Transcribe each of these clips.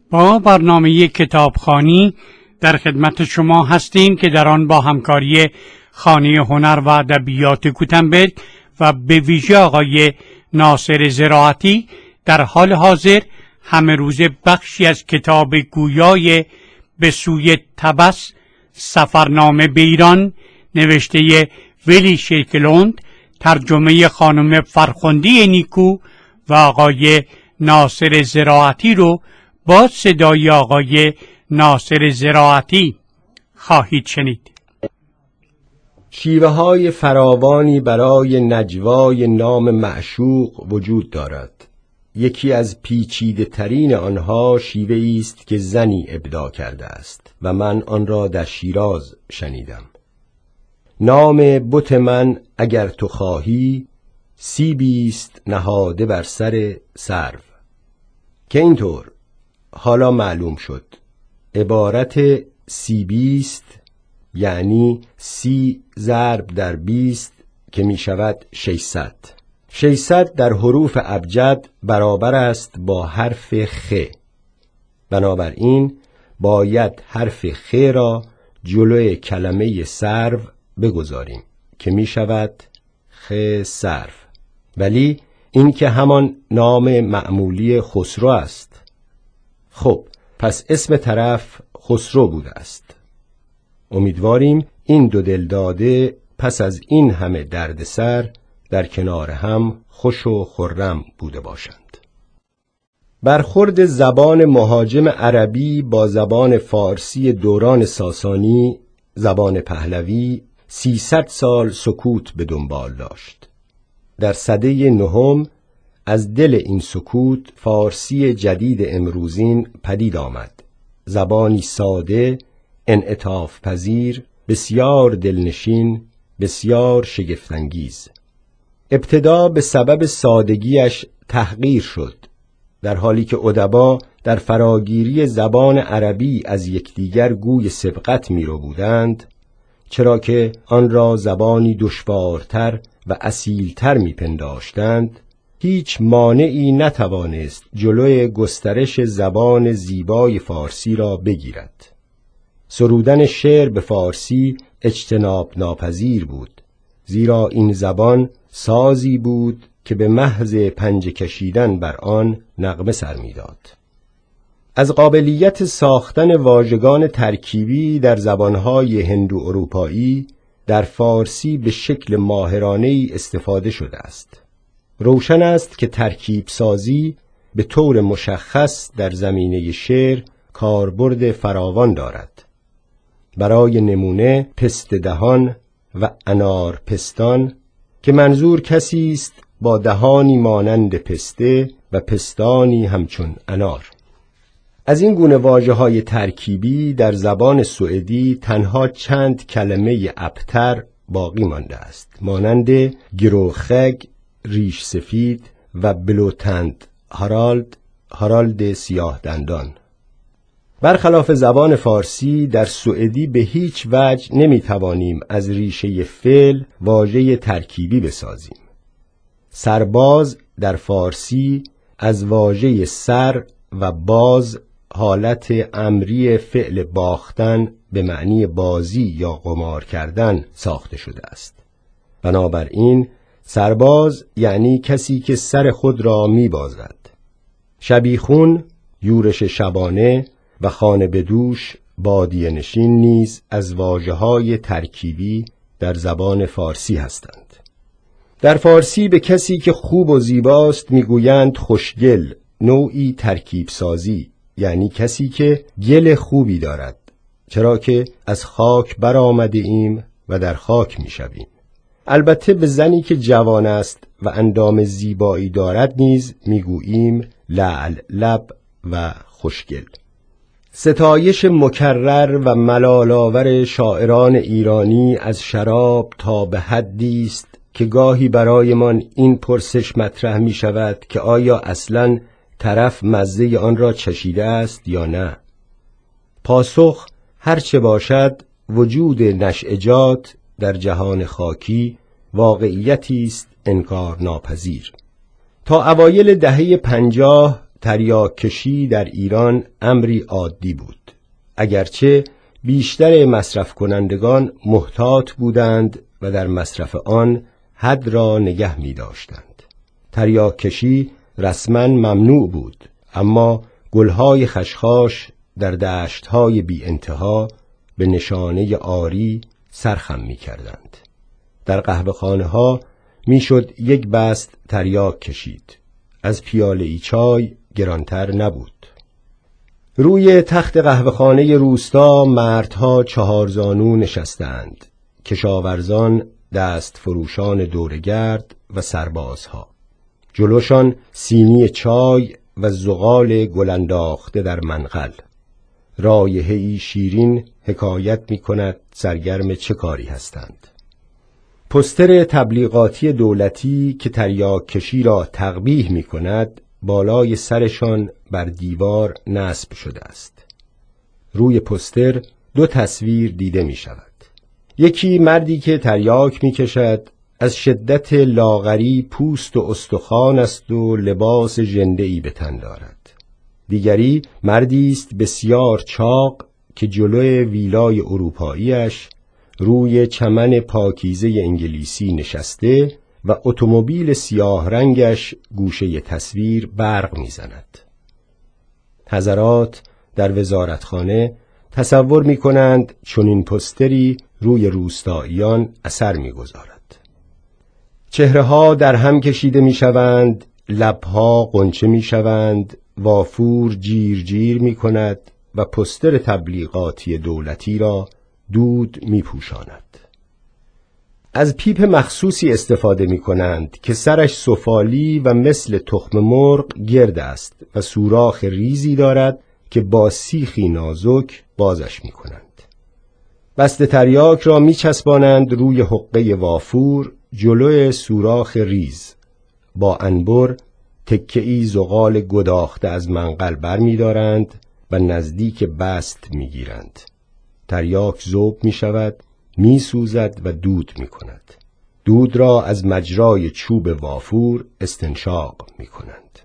با برنامه کتابخوانی در خدمت شما هستیم که در آن با همکاری خانه هنر و ادبیات گوتنبرگ و به ویژه آقای ناصر زراعتی در حال حاضر همه روزه بخشی از کتاب گویای به سوی تبس سفرنامه به ایران نوشته ویلی شیکلوند، ترجمه خانم فرخندی نیکو و آقای ناصر زراعتی رو با صدای آقای ناصر زراعتی خواهید شنید. شیوه های فراوانی برای نجوای نام معشوق وجود دارد. یکی از پیچیده ترین آنها شیوه‌ای است که زنی ابداع کرده است و من آن را در شیراز شنیدم. نام بت من اگر تو خواهی، سیبی است نهاده بر سر سرو. که اینطور حالا معلوم شد عبارت سیبی است یعنی 30 ضرب در 20 که می شود 600. 600 در حروف ابجد برابر است با حرف خ. بنابراین باید حرف خ را جلوی کلمه سرو بگذاریم که می شود خ سرو. ولی این که همان نام معمولی خسرو است. خب پس اسم طرف خسرو بوده است. امیدواریم این دو دلداده پس از این همه دردسر در کنار هم خوش و خرم بوده باشند. برخورد زبان مهاجم عربی با زبان فارسی دوران ساسانی، زبان پهلوی، 300 سال سکوت به دنبال داشت. در سده نهم از دل این سکوت فارسی جدید امروزین پدید آمد. زبانی ساده، انعطاف پذیر، بسیار دلنشین، بسیار شگفت‌انگیز. ابتدا به سبب سادگیش تحقیر شد، در حالی که ادبا در فراگیری زبان عربی از یکدیگر گوی سبقت می‌رو بودند، چرا که آن را زبانی دشوارتر و اصیلتر می‌پنداشتند. هیچ مانعی نتوانست جلوی گسترش زبان زیبای فارسی را بگیرد. سرودن شعر به فارسی اجتناب ناپذیر بود، زیرا این زبان سازی بود که به محض پنجه کشیدن بر آن نغمه سر می‌داد. از قابلیت ساختن واژگان ترکیبی در زبانهای هندو اروپایی در فارسی به شکل ماهرانه‌ای استفاده شده است. روشن است که ترکیب سازی به طور مشخص در زمینه شعر کاربرد فراوان دارد. برای نمونه پست دهان و انار پستان که منظور کسی است با دهانی مانند پسته و پستانی همچون انار. از این گونه واژه‌های ترکیبی در زبان سوئدی تنها چند کلمه ابتر باقی مانده است، مانند گروخگ، ریش سفید و بلوتند هارالد سیاه دندان. برخلاف زبان فارسی در سوئدی به هیچ وجه نمیتوانیم از ریشه فعل واژه ترکیبی بسازیم. سرباز در فارسی از واژه سر و باز حالت امری فعل باختن به معنی بازی یا قمار کردن ساخته شده است. بنابراین سرباز یعنی کسی که سر خود را می‌بازد. شبیخون، یورش شبانه و خانه بدوش، بادیه نشین نیز از واژه‌های ترکیبی در زبان فارسی هستند. در فارسی به کسی که خوب و زیباست میگویند خوشگل، نوعی ترکیب سازی، یعنی کسی که گل خوبی دارد، چرا که از خاک برآمده ایم و در خاک میشویم. البته به زنی که جوان است و اندام زیبایی دارد نیز میگوییم لعل لب و خوشگل. ستایش مکرر و ملال‌آور شاعران ایرانی از شراب تا به حدی است که گاهی برایمان این پرسش مطرح می شود که آیا اصلاً طرف مزه آن را چشیده است یا نه؟ پاسخ هرچه باشد، وجود نشأجات در جهان خاکی واقعیتی است انکار ناپذیر. تا اوایل دهه 50 تریاک کشی در ایران امری عادی بود، اگرچه بیشتر مصرف کنندگان محتاط بودند و در مصرف آن حد را نگه می داشتند. تریاک کشی رسما ممنوع بود، اما گلهای خشخاش در دشتهای بی انتها به نشانه عاری سرخم می کردند. در قهوه‌خانه ها می شد یک بست تریاک کشید. از پیاله ای چای گرانتر نبود. روی تخت قهوه‌خانه روستا مردها 4 زانو نشستند، کشاورزان، دست فروشان دورگرد و سربازها. جلوشان سینی چای و زغال گل انداخته در منقل. رایحه‌ای شیرین حکایت می کند سرگرم چه کاری هستند. پوستر تبلیغاتی دولتی که تریاک کشی را تقبیح می کند بالای سرشان بر دیوار نصب شده است. روی پوستر 2 تصویر دیده می شود. یکی مردی که تریاک می کشد، از شدت لاغری پوست و استخوان است و لباس ژنده‌ای به تن دارد. دیگری مردی است بسیار چاق که جلوی ویلای اروپاییش روی چمن پاکیزه انگلیسی نشسته و اتومبیل سیاه رنگش گوشه تصویر برق می‌زند. حضرات در وزارتخانه تصور می‌کنند چنین پوستری روی روستاییان اثر می‌گذارد. چهره‌ها در هم کشیده می‌شوند، لب‌ها غنچه می‌شوند، وافور جیر جیر می‌کند و پوستر تبلیغاتی دولتی را دود می‌پوشاند. از پیپ مخصوصی استفاده می‌کنند که سرش سفالی و مثل تخم مرغ گرد است و سوراخ ریزی دارد که با سیخی نازک بازش می‌کنند. بست تریاک را می‌چسبانند روی حقه وافور جلوی سوراخ ریز. با انبر تکه‌ای زغال گداخته از منقل برمی‌دارند و نزدیک بست می‌گیرند. تریاک ذوب می‌شود، می‌سوزد و دود می‌کند. دود را از مجرای چوب وافور استنشاق می‌کنند.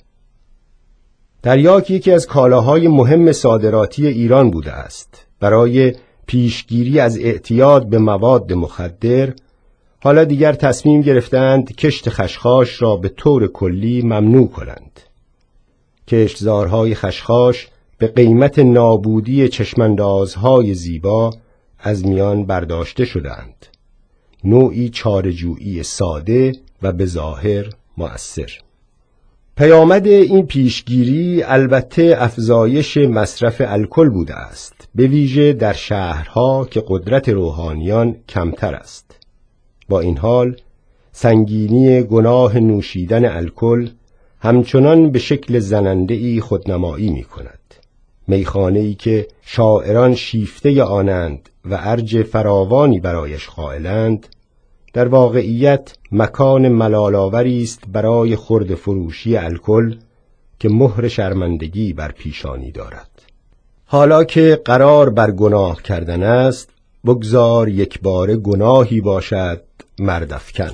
تریاک یکی از کالاهای مهم صادراتی ایران بوده است. برای پیشگیری از اعتیاد به مواد مخدر، حالا دیگر تصمیم گرفتند کشت خشخاش را به طور کلی ممنوع کنند. کشتزارهای خشخاش به قیمت نابودی چشماندازهای زیبا از میان برداشته شدند. نوعی چاره‌جویی ساده و به ظاهر مؤثر. پیامد این پیشگیری البته افزایش مصرف الکل بوده است، به ویژه در شهرها که قدرت روحانیان کمتر است. با این حال سنگینی گناه نوشیدن الکل همچنان به شکل زننده‌ای خودنمایی می‌کند. میخانه‌ای که شاعران شیفته آنند و ارج فراوانی برایش قائلند، در واقعیت مکان ملال‌آوری است برای خرد فروشی الکل که مهر شرمندگی بر پیشانی دارد. حالا که قرار بر گناه کردن است، بگذار یک بار گناهی باشد مردافکن.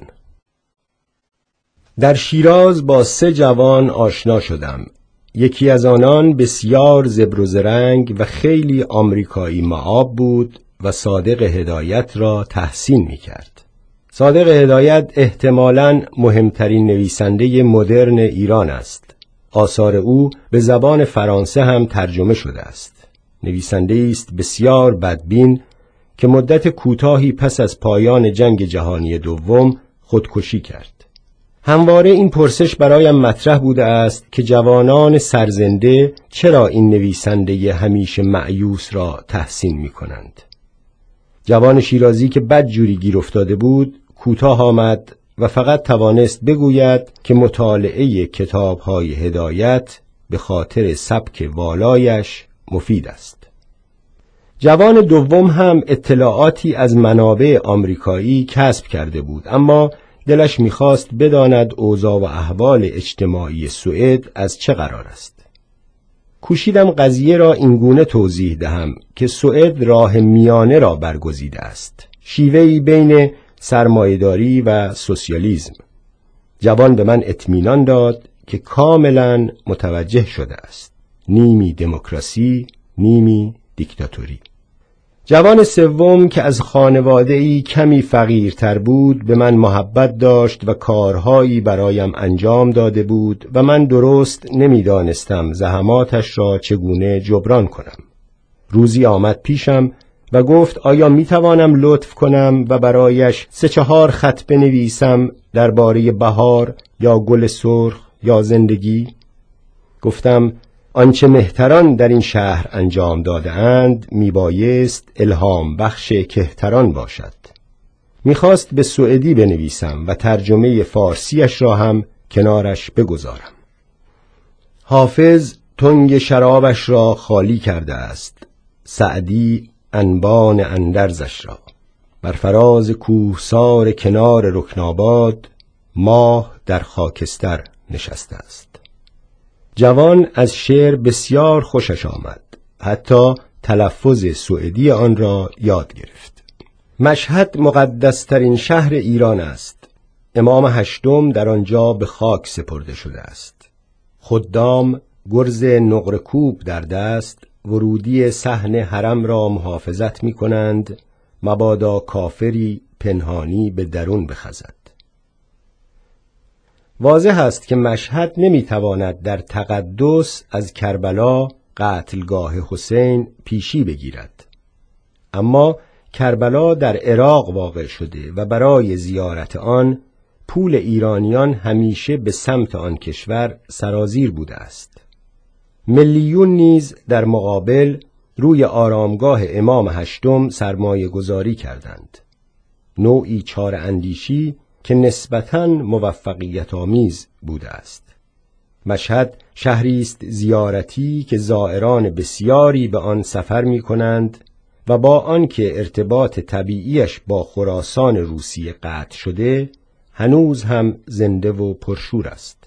در شیراز با 3 جوان آشنا شدم. یکی از آنان بسیار زبر و زرنگ و خیلی آمریکایی معاب بود و صادق هدایت را تحسین می کرد. صادق هدایت احتمالاً مهمترین نویسنده مدرن ایران است. آثار او به زبان فرانسه هم ترجمه شده است. نویسنده است بسیار بدبین که مدت کوتاهی پس از پایان جنگ جهانی دوم خودکشی کرد. همواره این پرسش برایم مطرح بوده است که جوانان سرزنده چرا این نویسنده همیشه مأیوس را تحسین می کنند. جوان شیرازی که بدجوری گیر افتاده بود کوتاه آمد و فقط توانست بگوید که مطالعه کتاب‌های هدایت به خاطر سبک والایش مفید است. جوان دوم هم اطلاعاتی از منابع آمریکایی کسب کرده بود، اما دلش می‌خواست بداند اوضاع و احوال اجتماعی سوئد از چه قرار است. کوشیدم قضیه را اینگونه توضیح دهم که سوئد راه میانه را برگزیده است، شیوهی بین سرمایه‌داری و سوسیالیسم. جوان به من اطمینان داد که کاملا متوجه شده است، نیمی دموکراسی، نیمی دیکتاتوری. جوان سوم که از خانواده‌ای کمی فقیرتر بود به من محبت داشت و کارهایی برایم انجام داده بود و من درست نمیدانستم زحماتش را چگونه جبران کنم. روزی آمد پیشم و گفت آیا میتوانم لطف کنم و برایش 3-4 خط بنویسم درباره بهار یا گل سرخ یا زندگی؟ گفتم آنچه مهتران در این شهر انجام داده اند میبایست الهام بخش کهتران باشد. میخواست به سوئدی بنویسم و ترجمه فارسیش را هم کنارش بگذارم. حافظ تنگ شرابش را خالی کرده است، سعدی انبان اندرزش را. بر فراز کوهسار کنار رکناباد ماه در خاکستر نشسته است. جوان از شعر بسیار خوشش آمد، حتی تلفظ سوئدی آن را یاد گرفت. مشهد مقدسترین شهر ایران است. امام هشتم در آنجا به خاک سپرده شده است. خدام گرز نقره‌کوب در دست ورودی صحن حرم را محافظت می کنند مبادا کافری پنهانی به درون بخزد. واضح است که مشهد نمیتواند در تقدس از کربلا قتلگاه حسین پیشی بگیرد، اما کربلا در عراق واقع شده و برای زیارت آن پول ایرانیان همیشه به سمت آن کشور سرازیر بوده است. ملیون نیز در مقابل روی آرامگاه امام هشتم سرمایه گذاری کردند، نوعی چاره اندیشی که نسبتاً موفقیت آمیز بوده است. مشهد شهری است زیارتی که زائران بسیاری به آن سفر می کنند و با آنکه ارتباط طبیعیش با خراسان روسیه قطع شده، هنوز هم زنده و پرشور است.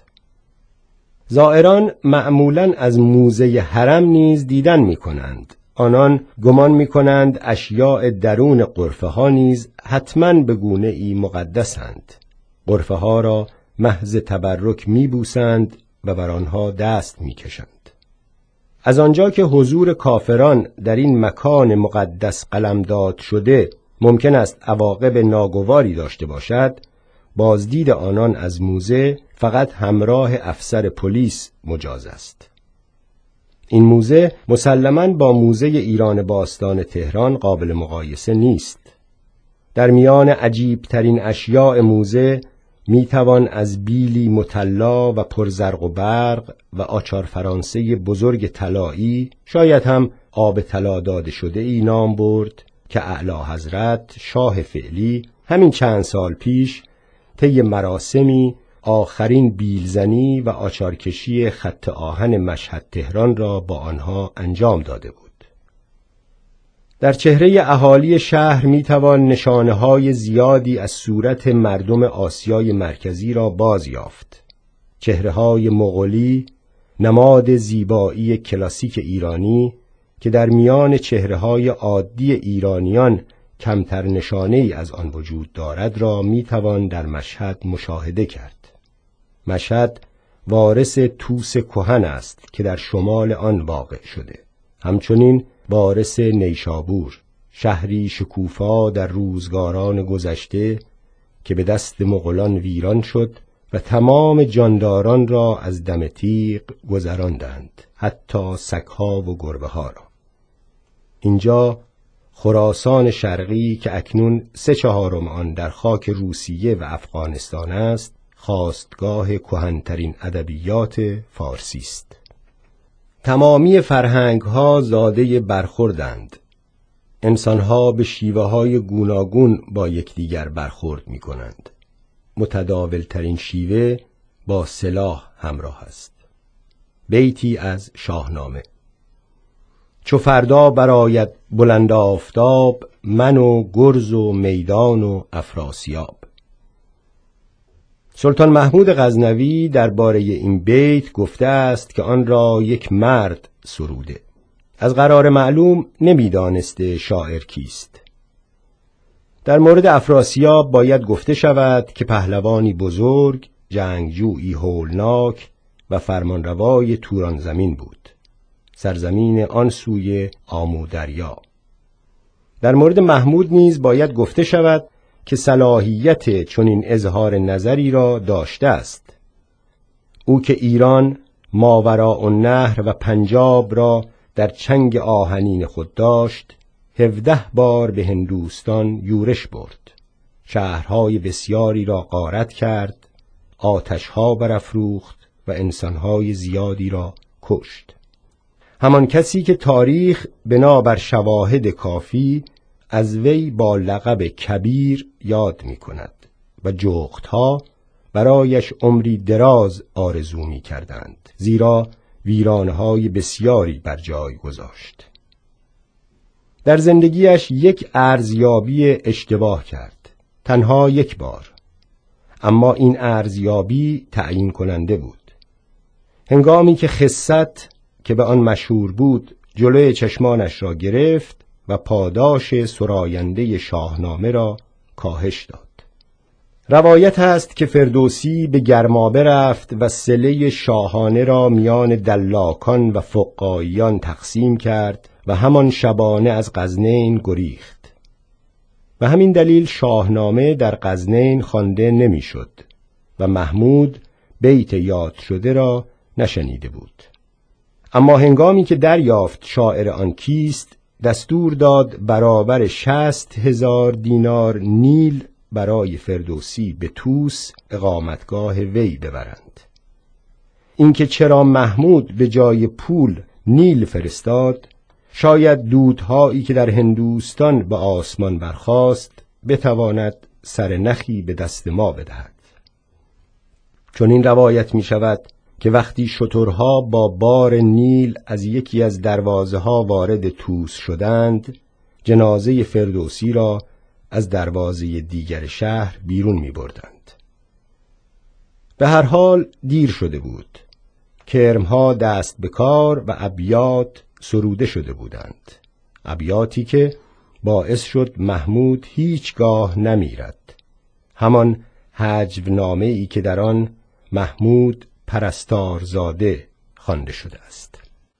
زائران معمولاً از موزه حرم نیز دیدن می کنند. آنان گمان می کنند اشیاء درون غرفه ها نیز حتماً به گونه ای مقدسند. غرفه ها را محض تبرک می بوسند و بر آنها دست می کشند. از آنجا که حضور کافران در این مکان مقدس قلمداد شده ممکن است عواقب ناگواری داشته باشد، بازدید آنان از موزه فقط همراه افسر پلیس مجاز است. این موزه مسلماً با موزه ایران باستان تهران قابل مقایسه نیست. در میان عجیب ترین اشیاء موزه میتوان از بیلی مطلا و پرزرق و برق و آچار فرانسه بزرگ طلایی، شاید هم آب طلا داده شده ای نام برد که اعلی حضرت شاه فعلی همین چند سال پیش طی مراسمی آخرین بیلزنی و آچارکشی خط آهن مشهد تهران را با آنها انجام داده بود. در چهره اهالی شهر میتوان نشانه‌های زیادی از صورت مردم آسیای مرکزی را باز یافت. چهره‌های مغولی، نماد زیبایی کلاسیک ایرانی که در میان چهره‌های عادی ایرانیان کمتر نشانه‌ای از آن وجود دارد را میتوان در مشهد مشاهده کرد. مشهد وارث طوس کهن است که در شمال آن واقع شده. همچنین وارث نیشابور، شهری شکوفا در روزگاران گذشته که به دست مغولان ویران شد و تمام جانداران را از دم تیغ گذراندند، حتی سگ‌ها و گربه‌ها را. اینجا خراسان شرقی که اکنون 3/4 آن در خاک روسیه و افغانستان است، خاستگاه کهن‌ترین ادبیات فارسی است. تمامی فرهنگ‌ها زاده برخوردند. انسان‌ها به شیوه‌های گوناگون با یکدیگر برخورد می‌کنند. متداول‌ترین شیوه با سلاح همراه است. بیتی از شاهنامه: چو فردا برآید بلند آفتاب، من و گرز و میدان و افراسیاب. سلطان محمود غزنوی درباره این بیت گفته است که آن را یک مرد سروده. از قرار معلوم نمیدانسته شاعر کیست. در مورد افراسیاب باید گفته شود که پهلوانی بزرگ، جنگجویی هولناک و فرمانروای توران زمین بود، سرزمین آن سوی آمو دریا. در مورد محمود نیز باید گفته شود که صلاحیت چنین اظهار نظری را داشته است. او که ایران، ماوراء النهر و پنجاب را در چنگ آهنین خود داشت، 17 بار به هندوستان یورش برد، شهرهای بسیاری را غارت کرد، آتشها برافروخت و انسانهای زیادی را کشت. همان کسی که تاریخ بنابر شواهد کافی از وی با لقب کبیر یاد می کند و جغدها برایش عمری دراز آرزو می کردند، زیرا ویرانه‌های بسیاری بر جای گذاشت. در زندگیش یک ارزیابی اشتباه کرد، تنها یک بار، اما این ارزیابی تعیین کننده بود. هنگامی که خست که به آن مشهور بود جلوی چشمانش را گرفت و پاداش سراینده شاهنامه را کاهش داد. روایت است که فردوسی به گرمابه رفت و صله شاهانه را میان دلاکان و فقاعیان تقسیم کرد و همان شبانه از غزنین گریخت. و همین دلیل شاهنامه در غزنین خوانده نمیشد و محمود بیت یاد شده را نشنیده بود. اما هنگامی که دریافت شاعر آن کیست، دستور داد برابر 60,000 دینار نیل برای فردوسی به طوس اقامتگاه وی ببرند. اینکه چرا محمود به جای پول نیل فرستاد، شاید دودهایی که در هندوستان به آسمان برخاست بتواند سرنخی به دست ما بدهد. چون این روایت می شود که وقتی شترها با بار نیل از یکی از دروازه ها وارد طوس شدند، جنازه فردوسی را از دروازه دیگر شهر بیرون می بردند. به هر حال دیر شده بود. کرمها دست به کار و ابیات سروده شده بودند، ابیاتی که باعث شد محمود هیچگاه نمیرد، همان هجونامه‌ای که در آن محمود پرستارزاده خوانده شده است.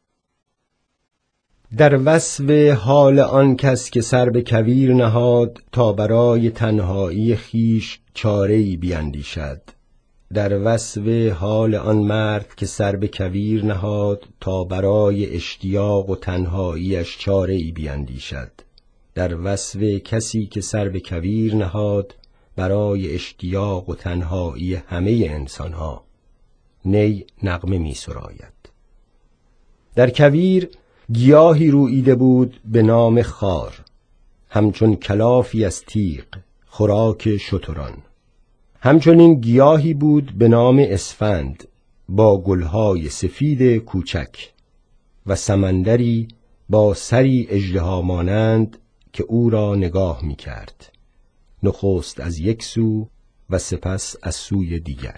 در وصف حال آن کس که سر به کویر نهاد تا برای تنهایی خیش چاره‌ای بیندیشد، در وصف حال آن مرد که سر به کویر نهاد تا برای اشتیاق و تنهاییش چاره‌ای بیندیشد، در وصف کسی که سر به کویر نهاد برای اشتیاق و تنهایی همه انسانها، نی نغمه می سراید. در کویر گیاهی روییده بود به نام خار، همچون کلافی از تیغ، خوراک شتران. همچنین گیاهی بود به نام اسفند با گلهای سفید کوچک و سمندری با سری اژدها مانند که او را نگاه می کرد، نخست از یک سو و سپس از سوی دیگر.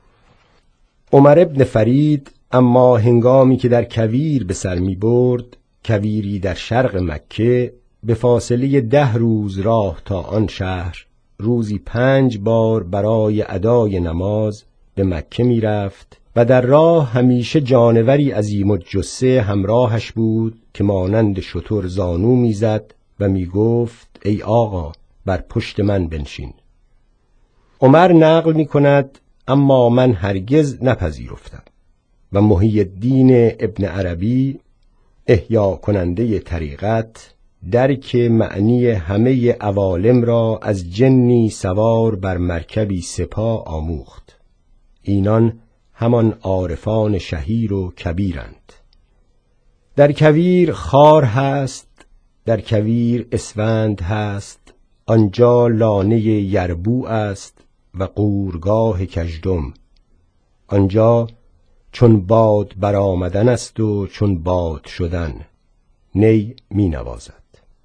عمر ابن فرید اما هنگامی که در کویر به سر می برد، کویری در شرق مکه، به فاصله 10 روز راه تا آن شهر، روزی 5 بار برای ادای نماز به مکه می رفت و در راه همیشه جانوری عظیم الجثه همراهش بود که مانند شتر زانو می زد و می گفت ای آقا بر پشت من بنشین. عمر نقل می کند اما من هرگز نپذیرفتم و محی الدین ابن عربی احیا کننده طریقت درک معنی همه عوالم را از جنی سوار بر مرکبی سپاه آموخت. اینان همان عارفان شهیر و کبیرند. در کویر خار هست، در کویر اسفند هست، آنجا لانه یربوع است و قورگاه کژدم، آنجا چون باد برآمدن است و چون باد شدن، نی می نوازد.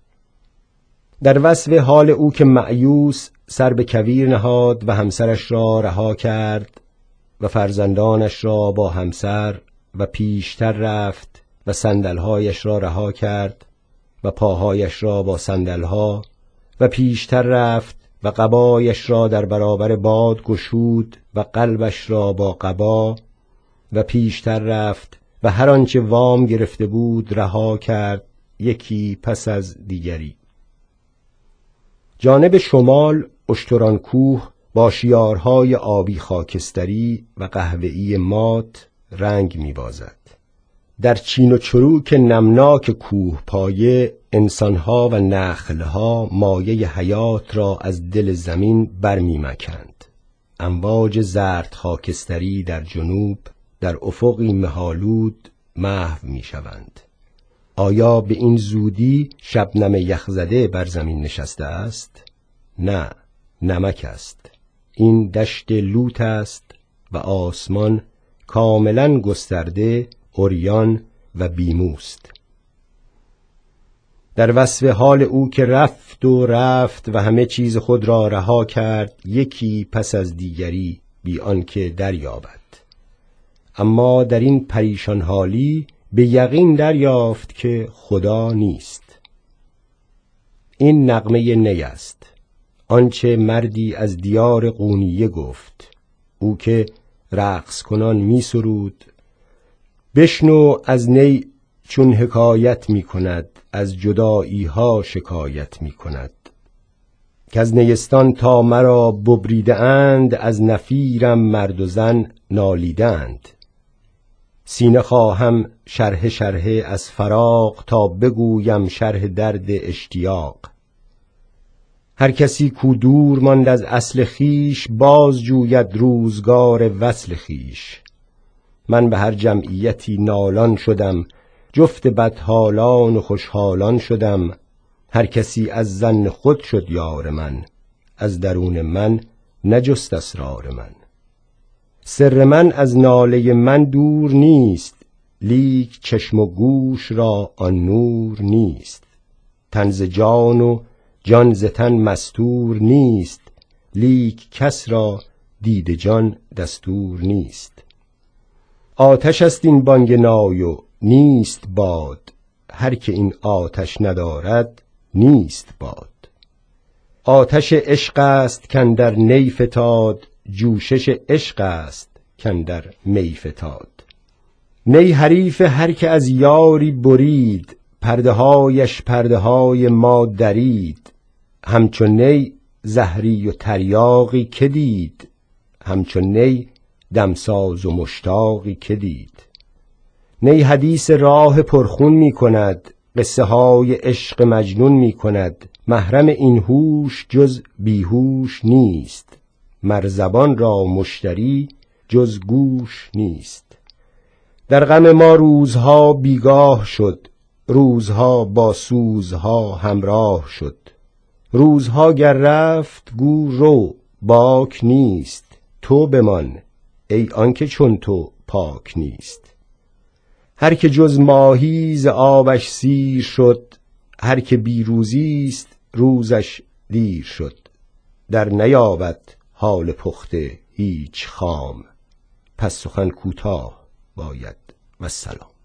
در وصف حال او که مأیوس سر به کویر نهاد و همسرش را رها کرد و فرزندانش را با همسر و پیشتر رفت و صندل‌هایش را رها کرد و پاهایش را با صندل‌ها و پیشتر رفت و قبایش را در برابر باد گشود و قلبش را با قبا و پیشتر رفت و هر آنچه وام گرفته بود رها کرد، یکی پس از دیگری. جانب شمال اشتران کوه با شیارهای آبی خاکستری و قهوه‌ای مات رنگ می‌بازد. در چین و چروک نمناک کوه پایه انسانها و نخلها مایه حیات را از دل زمین برمی‌مکند. امواج زرد خاکستری در جنوب در افقی مه‌آلود محو می‌شوند. آیا به این زودی شبنم یخزده بر زمین نشسته است؟ نه، نمک است. این دشت لوت است و آسمان کاملا گسترده، عریان و بیموست. در وصف حال او که رفت و رفت و همه چیز خود را رها کرد، یکی پس از دیگری، بی آنکه دریابد. اما در این پریشان حالی به یقین دریافت که خدا نیست. این نغمه نی است، آنچه مردی از دیار قونیه گفت، او که رقص کنان می سرود: بشنو از نی چون حکایت می کند، از جدایی ها شکایت می کند. که از نیستان تا مرا ببریده اند، از نفیرم مرد و زن نالیدند. سینه خواهم شرح شرح از فراق، تا بگویم شرح درد اشتیاق. هر کسی کو دور ماند از اصل خیش، باز جوید روزگار وصل خیش. من به هر جمعیتی نالان شدم، جفت بدحالان و خوشحالان شدم. هر کسی از ظن خود شد یار من، از درون من نجست اسرار من. سر من از ناله من دور نیست، لیک چشم و گوش را آن نور نیست. تن ز جان و جان ز تن مستور نیست، لیک کس را دید جان دستور نیست. آتش است این بانگ نای و نیست باد، هر که این آتش ندارد نیست باد. آتش عشق است کاندر نی فتاد، جوشش عشق است کاندر می فتاد. نی حریف هر که از یاری برید، پرده هایش پرده های ما درید. همچون نی زهری و تریاقی که دید، همچون نی دمساز و مشتاقی که دید. نی حدیث راه پرخون می کند، قصه های عشق مجنون می کند. محرم این هوش جز بیهوش نیست، مر زبان را مشتری جز گوش نیست. در غم ما روزها بیگاه شد، روزها با سوزها همراه شد. روزها گر رفت گو رو، باک نیست. تو بمان ای آنکه چون تو پاک نیست. هر که جز ماهی ز آبش سیر شد، هر که بی روزیست روزش دیر شد. در نیابد حال پخته هیچ خام، پس سخن کوتاه باید والسلام.